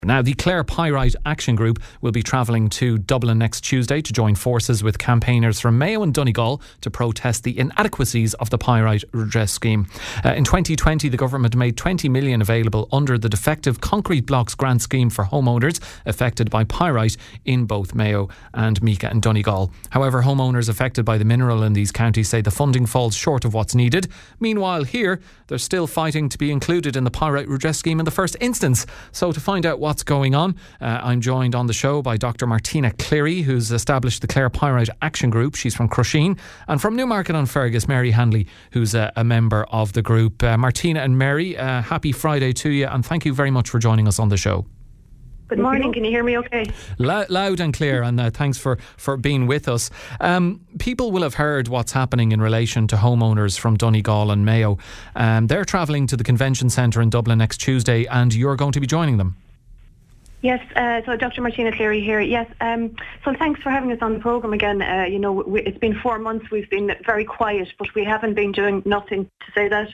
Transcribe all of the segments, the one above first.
Now, the Clare Pyrite Action Group will be travelling to Dublin next Tuesday to join forces with campaigners from Mayo and Donegal to protest the inadequacies of the Pyrite Redress Scheme. In 2020, the government made 20 million available under the Defective Concrete Blocks Grant Scheme for homeowners affected by pyrite in both Mayo and Meath and Donegal. However, homeowners affected by the mineral in these counties say the funding falls short of what's needed. Meanwhile, here, they're still fighting to be included in the Pyrite Redress Scheme in the first instance. So to find out what's going on, I'm joined on the show by Dr. Martina Cleary, who's established the Clare Pyrite Action Group. She's from Crusheen. And from Newmarket-on-Fergus, Mary Hanley, who's a member of the group. Martina and Mary, happy Friday to you, and thank you very much for joining us on the show. Good morning. Can you hear me okay? Loud and clear, and thanks for being with us. People will have heard what's happening in relation to homeowners from Donegal and Mayo. They're travelling to the convention centre in Dublin next Tuesday, and you're going to be joining them. Yes, so Dr. Martina Cleary here. Yes, so thanks for having us on the programme again. It's been 4 months, we've been very quiet, but we haven't been doing nothing to say that.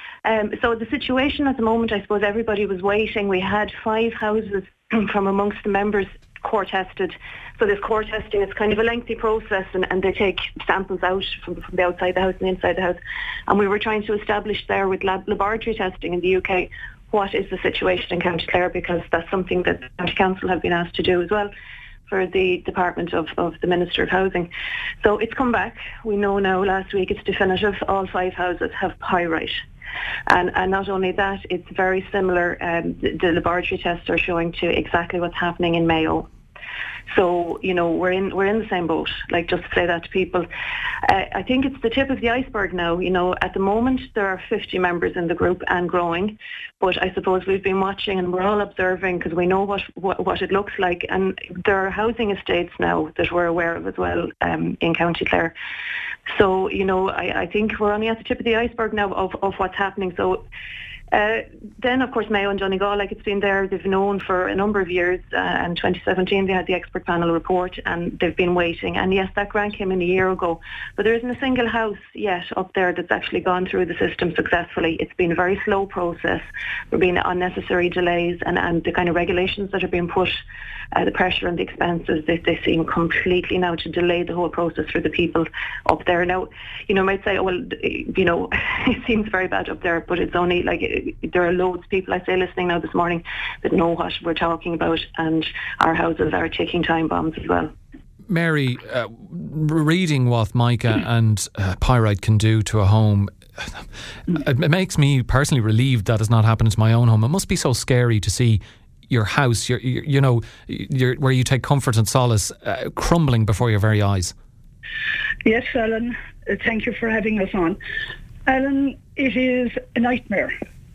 So the situation at the moment, I suppose everybody was waiting. We had 5 houses from amongst the members core tested. So this core testing is kind of a lengthy process, and they take samples out from the outside the house and the inside the house. And we were trying to establish there with laboratory testing in the UK what is the situation in County Clare, because that's something that the County Council have been asked to do as well for the Department of the Minister of Housing. So it's come back. We know now, last week it's definitive, all 5 houses have pyrite. And not only that, it's very similar. The laboratory tests are showing to exactly what's happening in Mayo. So, we're in the same boat, like, just to say that to people. I think it's the tip of the iceberg now. At the moment there are 50 members in the group and growing, but I suppose we've been watching and we're all observing because we know what it looks like, and there are housing estates now that we're aware of as well in County Clare. So, I think we're only at the tip of the iceberg now of what's happening. So then, of course, Mayo and Donegal, like, it's been there, they've known for a number of years. In 2017, they had the expert panel report, and they've been waiting. And yes, that grant came in a year ago, but there isn't a single house yet up there that's actually gone through the system successfully. It's been a very slow process. There have been unnecessary delays, and the kind of regulations that are being put, the pressure and the expenses, they seem completely now to delay the whole process for the people up there. Now, you might say, it seems very bad up there, but it's only like, there are loads of people, I say, listening now this morning that know what we're talking about, and our houses are ticking time bombs as well. Mary, reading what mica and pyrite can do to a home, it makes me personally relieved that it's not happening to my own home. It must be so scary to see your house, where you take comfort and solace, crumbling before your very eyes. Yes, Alan, thank you for having us on. Alan, it is a nightmare.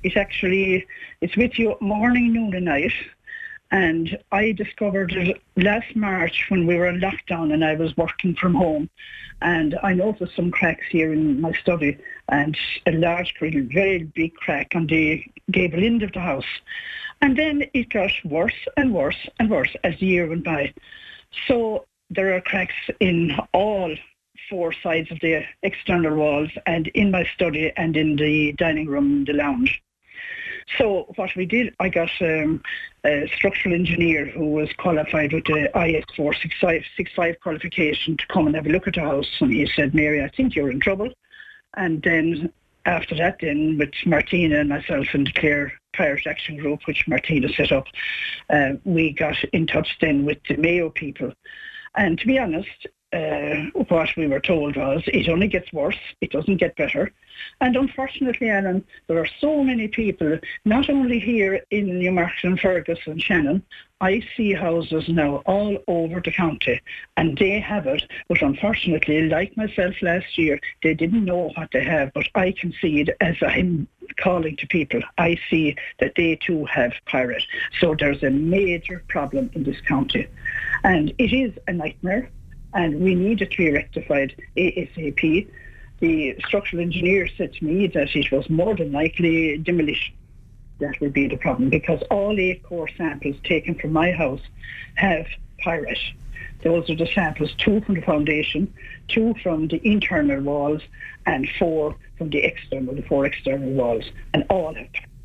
It's with you morning, noon and night. And I discovered it last March when we were in lockdown and I was working from home. And I noticed some cracks here in my study, and a large, very big crack on the gable end of the house. And then it got worse and worse and worse as the year went by. So there are cracks in all 4 sides of the external walls, and in my study and in the dining room, the lounge. So what we did, I got a structural engineer who was qualified with the IS 465 qualification to come and have a look at the house. And he said, Mary, I think you're in trouble. And then after that, then with Martina and myself and the Clare Pyrite Action Group, which Martina set up, we got in touch then with the Mayo people. And to be honest, what we were told was it only gets worse, it doesn't get better. And unfortunately, Alan, there are so many people, not only here in Newmarket-on-Fergus and Shannon. I see houses now all over the county, and they have it, but unfortunately, like myself last year, they didn't know what they have, but I can see it as I'm calling to people. I see that they too have pyrite. So there's a major problem in this county, and it is a nightmare, and we need it to be rectified ASAP. The structural engineer said to me that it was more than likely demolition that would be the problem, because all 8 core samples taken from my house have pyrite. Those are the samples, 2 from the foundation, 2 from the internal walls, and 4 from the 4 external walls, and all have pyrite.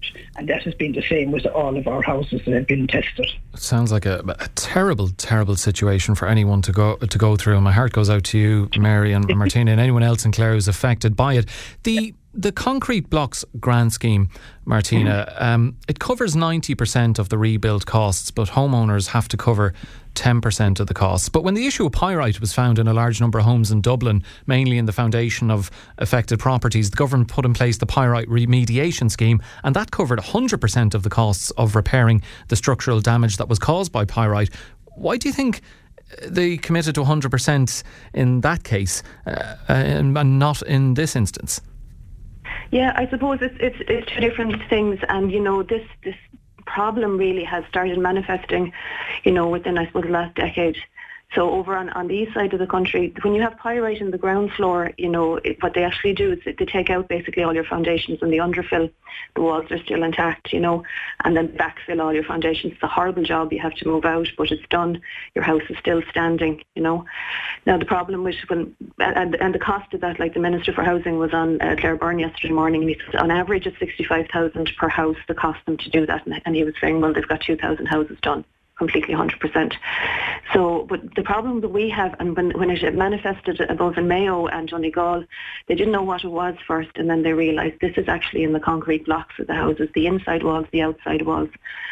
And that has been the same with all of our houses that have been tested. It sounds like a terrible, terrible situation for anyone to go through. And my heart goes out to you, Mary and Martina, and anyone else in Clare who's affected by it. The Concrete Blocks grant scheme, Martina, it covers 90% of the rebuild costs, but homeowners have to cover 10% of the costs. But when the issue of pyrite was found in a large number of homes in Dublin, mainly in the foundation of affected properties, the government put in place the Pyrite Remediation Scheme, and that covered 100% of the costs of repairing the structural damage that was caused by pyrite. Why do you think they committed to 100% in that case and not in this instance? Yeah, I suppose it's two different things, and this problem really has started manifesting, within, I suppose, the last decade. So over on the east side of the country, when you have pyrite in the ground floor, what they actually do is they take out basically all your foundations and they underfill. The walls are still intact, and then backfill all your foundations. It's a horrible job. You have to move out, but it's done. Your house is still standing, Now the problem with and the cost of that, like the Minister for Housing was on Clare Byrne yesterday morning, and he said on average it's 65,000 per house to cost them to do that, and he was saying, well, they've got 2,000 houses done. Completely 100%. So, but the problem that we have, and when it manifested above in Mayo and Donegal, they didn't know what it was first, and then they realised this is actually in the concrete blocks of the houses, the inside walls, the outside walls.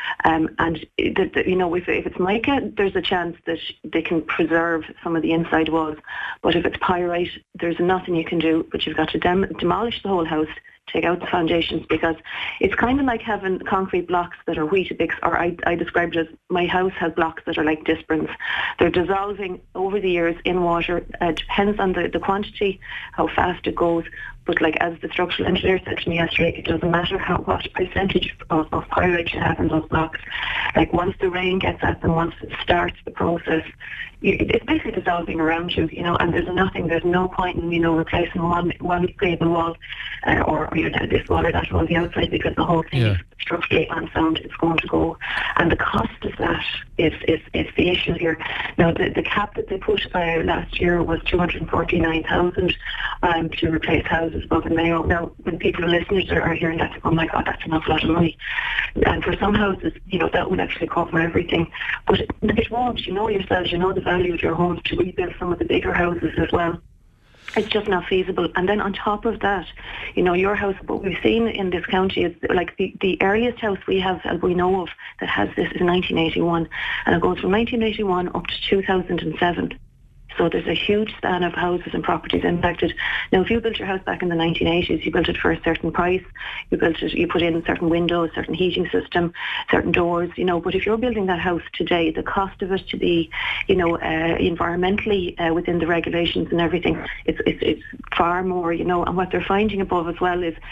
And if it's mica, there's a chance that they can preserve some of the inside walls. But if it's pyrite, there's nothing you can do, but you've got to demolish the whole house, take out the foundations, because it's kind of like having concrete blocks that are Weetabix, or I described it as my house has blocks that are like Disprins. They're dissolving over the years in water. It depends on the quantity, how fast it goes. But like as the structural engineer said to me yesterday, it doesn't matter what percentage of pyrite you have in those blocks. Like once the rain gets at them, once it starts the process, it's basically dissolving around you, and there's no point in, replacing one gable wall or this wall or that wall on the outside, because the whole thing is structurally unsound. It's going to go. And the cost of that is the issue here. Now, the cap that they put last year was 249,000 to replace houses above in Mayo. Now, when listeners are hearing that, oh my God, that's an awful lot of money. And for some houses, that would actually cover everything. But it won't. You know yourselves, the value of your homes, to rebuild some of the bigger houses as well. It's just not feasible. And then on top of that, your house, what we've seen in this county is like the earliest house we have, we know of, that has this is 1981. And it goes from 1981 up to 2007. So there's a huge span of houses and properties impacted. Now, if you built your house back in the 1980s, you built it for a certain price. You put in certain windows, certain heating system, certain doors, But if you're building that house today, the cost of it to be, environmentally within the regulations and everything, it's far more, And what they're finding above as well is,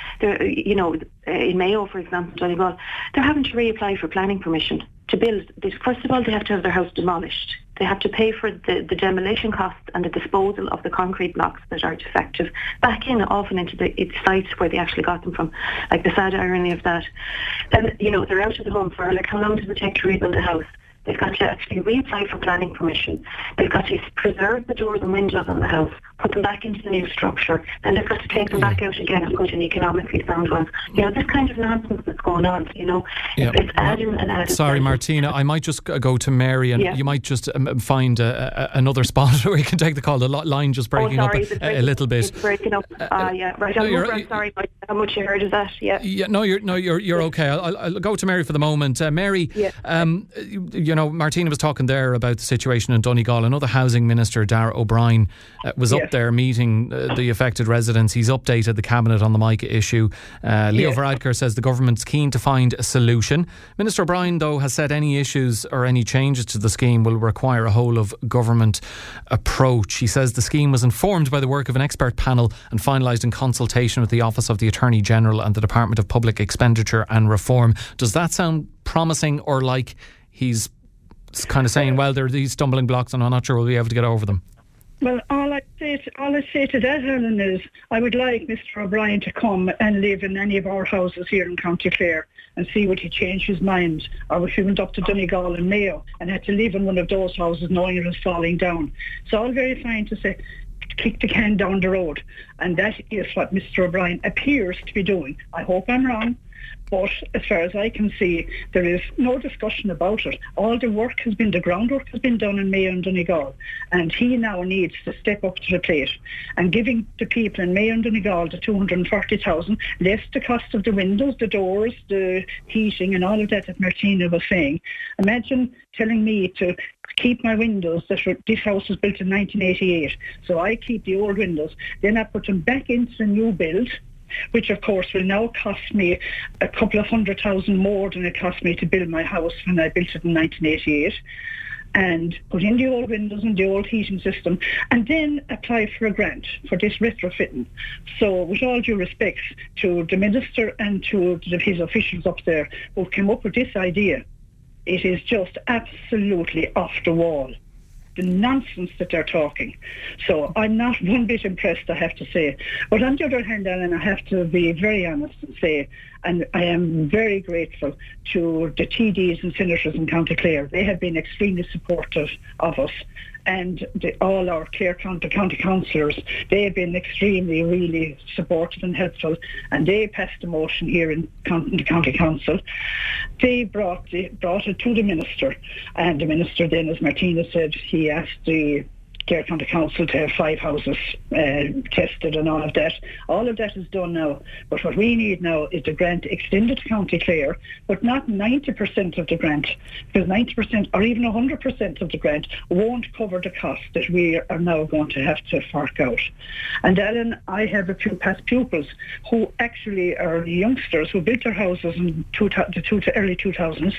in Mayo, for example, Donegal, they're having to reapply for planning permission to build. First of all, they have to have their house demolished. They have to pay for the demolition costs and the disposal of the concrete blocks that are defective back in, often into the sites where they actually got them from. Like the sad irony of that. Then, they're out of the home for, like, how long does it take to rebuild a house? They've got to actually reapply for planning permission. They've got to preserve the doors and windows on the house, put them back into the new structure, and they've got to take them back out again and put in economically sound ones. This kind of nonsense that's going on, it's adding and adding. Sorry, Martina, I might just go to Mary, and you might just find another spot where you can take the call. The line just breaking up a little bit. It's breaking up. Right. I'm sorry about how much you heard of that. Yeah. No, you're okay. I'll go to Mary for the moment. Mary, Martina was talking there about the situation in Donegal. Another housing minister, Darragh O'Brien, was up there meeting the affected residents. He's updated the cabinet on the mica issue. Leo Varadkar says the government's keen to find a solution. Minister O'Brien, though, has said any issues or any changes to the scheme will require a whole of government approach. He says the scheme was informed by the work of an expert panel and finalised in consultation with the Office of the Attorney General and the Department of Public Expenditure and Reform. Does that sound promising, or like he's kind of saying, well, there are these stumbling blocks and I'm not sure we'll be able to get over them? Well, all I say to that, Helen, is I would like Mr. O'Brien to come and live in any of our houses here in County Clare and see would he change his mind, or if he went up to Donegal and Mayo and had to live in one of those houses knowing it was falling down. It's all very fine to say, kick the can down the road, and that is what Mr. O'Brien appears to be doing. I hope I'm wrong. But as far as I can see, there is no discussion about it. All the groundwork has been done in Mayo and Donegal, and he now needs to step up to the plate. And giving the people in Mayo and Donegal the 240,000, less the cost of the windows, the doors, the heating and all of that Martina was saying. Imagine telling me to keep my windows. This house was built in 1988, so I keep the old windows. Then I put them back into the new build, which of course will now cost me a couple of 100,000 more than it cost me to build my house when I built it in 1988, and put in the old windows and the old heating system, and then apply for a grant for this retrofitting. So with all due respect to the Minister and to his officials up there who came up with this idea, it is just absolutely off the wall. The nonsense that they're talking. So I'm not one bit impressed, I have to say. But on the other hand, Alan, I have to be very honest and say, and I am very grateful to the TDs and senators in County Clare. They have been extremely supportive of us. And all our Clare County councillors, they have been extremely, really supportive and helpful. And they passed a motion here in the County Council. They brought it to the Minister. And the Minister then, as Martina said, he asked the Clare County Council to have 5 houses tested and all of that. All of that is done now. But what we need now is the grant extended to County Clare, but not 90% of the grant, because 90% or even 100% of the grant won't cover the cost that we are now going to have to fork out. And Alan, I have a few past pupils who actually are youngsters who built their houses in the early 2000s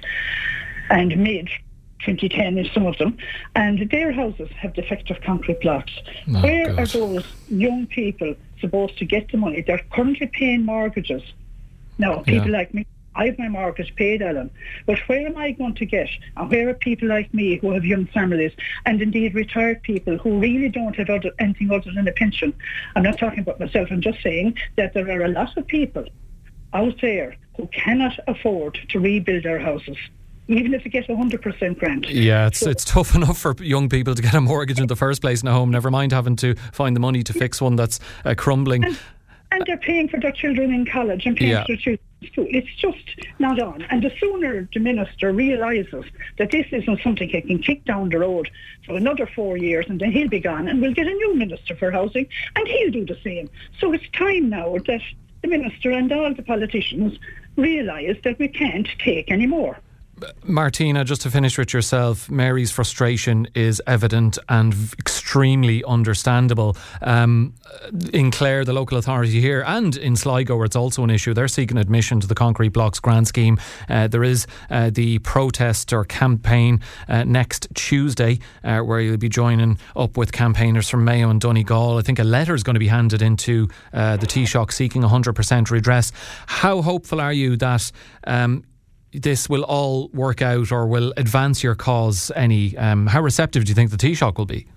and mid 2010 in some of them, and their houses have defective concrete blocks. Where are those young people supposed to get the money? They're currently paying mortgages. Now, people like me, I have my mortgage paid, Alan, but where am I going to get? And where are people like me who have young families, and indeed retired people who really don't have anything other than a pension? I'm not talking about myself, I'm just saying that there are a lot of people out there who cannot afford to rebuild their houses, even if they get 100% grant. Yeah, it's tough enough for young people to get a mortgage in the first place in a home, never mind having to find the money to fix one that's crumbling. And they're paying for their children in college and paying for their children in school. It's just not on. And the sooner the Minister realises that this isn't something he can kick down the road for another 4 years and then he'll be gone and we'll get a new Minister for Housing and he'll do the same. So it's time now that the Minister and all the politicians realise that we can't take any more. Martina, just to finish with yourself, Mary's frustration is evident and extremely understandable. In Clare, the local authority here, and in Sligo, where it's also an issue, they're seeking admission to the Concrete Blocks grant scheme. There is the protest or campaign next Tuesday, where you'll be joining up with campaigners from Mayo and Donegal. I think a letter is going to be handed into the Taoiseach seeking 100% redress. How hopeful are you that this will all work out or will advance your cause any? How receptive do you think the Taoiseach will be?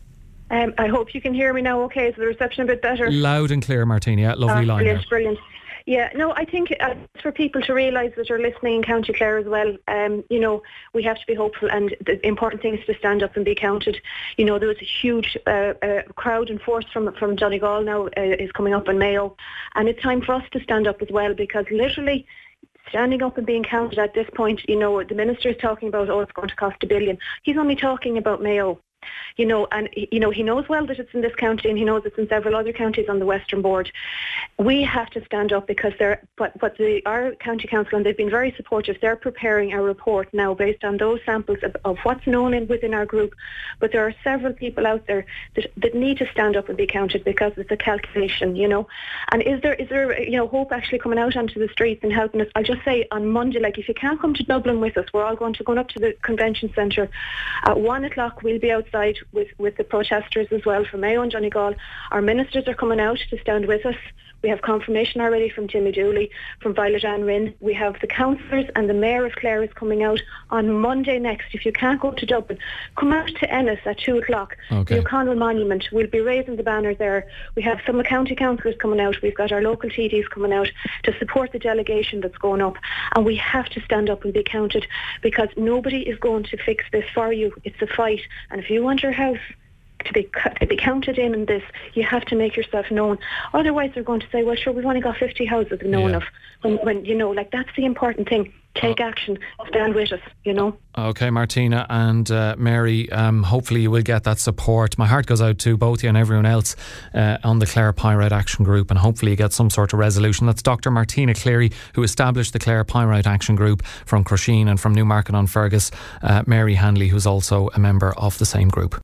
I hope you can hear me now okay. Is the reception a bit better? Loud and clear, Martina. Yeah, lovely line. Brilliant. Yeah, no, I think it's for people to realise that are listening in County Clare as well. We have to be hopeful, and the important thing is to stand up and be counted. There was a huge crowd and force from Donegal now is coming up in Mayo, and it's time for us to stand up as well, because literally standing up and being counted at this point, the Minister is talking about, it's going to cost $1 billion. He's only talking about Mayo. He knows well that it's in this county and he knows it's in several other counties on the Western Board. We have to stand up because our county council, and they've been very supportive, they're preparing a report now based on those samples of what's known within our group. But there are several people out there that need to stand up and be counted because it's a calculation, And is there hope actually coming out onto the streets and helping us? I'll just say on Monday, if you can't come to Dublin with us, we're all going up to the convention centre at 1:00. We'll be outside with the protesters as well from Mayo and Donegal. Our ministers are coming out to stand with us. We have confirmation already from Timmy Dooley, from Violet Ann Rinn. We have the councillors and the Mayor of Clare is coming out on Monday next. If you can't go to Dublin, come out to Ennis at 2:00. Okay. The O'Connell Monument. We'll be raising the banner there. We have some county councillors coming out. We've got our local TDs coming out to support the delegation that's going up. And we have to stand up and be counted, because nobody is going to fix this for you. It's a fight. And if you want your house to be counted in this, you have to make yourself known. Otherwise, they're going to say, well, sure, we've only got 50 houses known of. When that's the important thing. Take action, stand with us, OK, Martina and Mary, hopefully you will get that support. My heart goes out to both you and everyone else on the Clare Pyrite Action Group, and hopefully you get some sort of resolution. That's Dr. Martina Cleary, who established the Clare Pyrite Action Group from Crusheen and from Newmarket-on-Fergus. Mary Hanley, who's also a member of the same group.